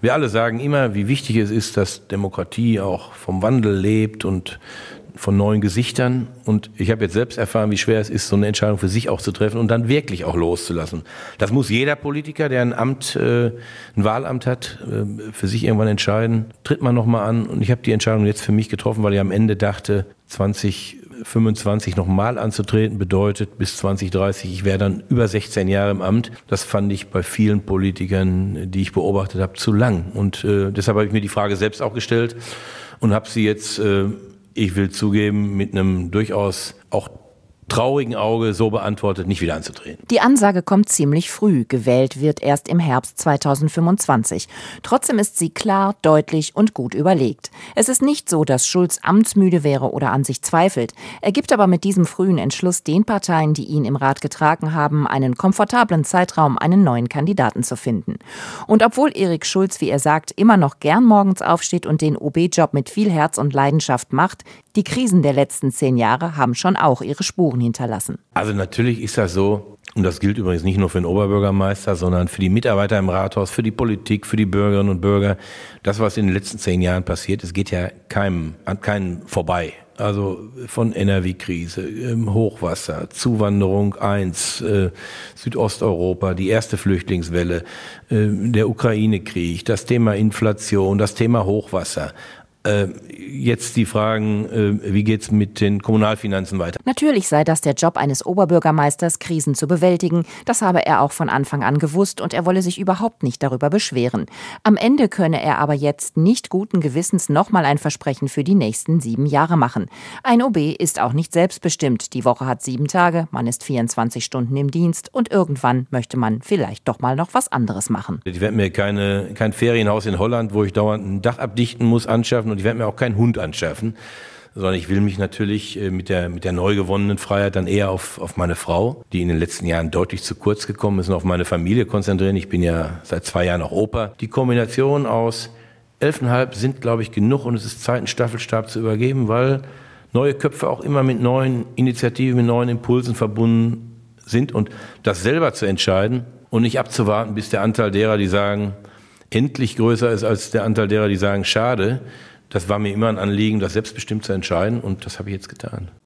Wir alle sagen immer, wie wichtig es ist, dass Demokratie auch vom Wandel lebt und von neuen Gesichtern. Und ich habe jetzt selbst erfahren, wie schwer es ist, so eine Entscheidung für sich auch zu treffen und dann wirklich auch loszulassen. Das muss jeder Politiker, der ein Wahlamt hat, für sich irgendwann entscheiden. Tritt man nochmal an. Und ich habe die Entscheidung jetzt für mich getroffen, weil ich am Ende dachte, 2025 nochmal anzutreten bedeutet bis 2030, ich wäre dann über 16 Jahre im Amt. Das fand ich bei vielen Politikern, die ich beobachtet habe, zu lang. Und deshalb habe ich mir die Frage selbst auch gestellt und habe sie jetzt, ich will zugeben, mit einem durchaus auch traurigen Auge so beantwortet, nicht wieder anzutreten. Die Ansage kommt ziemlich früh. Gewählt wird erst im Herbst 2025. Trotzdem ist sie klar, deutlich und gut überlegt. Es ist nicht so, dass Schulz amtsmüde wäre oder an sich zweifelt. Er gibt aber mit diesem frühen Entschluss den Parteien, die ihn im Rat getragen haben, einen komfortablen Zeitraum, einen neuen Kandidaten zu finden. Und obwohl Erik Schulz, wie er sagt, immer noch gern morgens aufsteht und den OB-Job mit viel Herz und Leidenschaft macht, die Krisen der letzten 10 Jahre haben schon auch ihre Spuren hinterlassen. Also natürlich ist das so, und das gilt übrigens nicht nur für den Oberbürgermeister, sondern für die Mitarbeiter im Rathaus, für die Politik, für die Bürgerinnen und Bürger. Das, was in den letzten 10 Jahren passiert ist, geht ja an keinem vorbei. Also von NRW-Krise, Hochwasser, Zuwanderung 1, Südosteuropa, die erste Flüchtlingswelle, der Ukraine-Krieg, das Thema Inflation, das Thema Hochwasser. Jetzt die Fragen, wie geht's mit den Kommunalfinanzen weiter? Natürlich sei das der Job eines Oberbürgermeisters, Krisen zu bewältigen. Das habe er auch von Anfang an gewusst und er wolle sich überhaupt nicht darüber beschweren. Am Ende könne er aber jetzt nicht guten Gewissens nochmal ein Versprechen für die nächsten 7 Jahre machen. Ein OB ist auch nicht selbstbestimmt. Die Woche hat 7 Tage, man ist 24 Stunden im Dienst und irgendwann möchte man vielleicht doch mal noch was anderes machen. Ich werde mir kein Ferienhaus in Holland, wo ich dauernd ein Dach abdichten muss, anschaffen. Und ich werde mir auch keinen Hund anschaffen, sondern ich will mich natürlich mit der neu gewonnenen Freiheit dann eher auf meine Frau, die in den letzten Jahren deutlich zu kurz gekommen ist, und auf meine Familie konzentrieren. Ich bin ja seit 2 Jahren auch Opa. Die Kombination aus 11,5 sind, glaube ich, genug und es ist Zeit, einen Staffelstab zu übergeben, weil neue Köpfe auch immer mit neuen Initiativen, mit neuen Impulsen verbunden sind und das selber zu entscheiden und nicht abzuwarten, bis der Anteil derer, die sagen, endlich größer ist als der Anteil derer, die sagen, schade. Das war mir immer ein Anliegen, das selbstbestimmt zu entscheiden und das habe ich jetzt getan.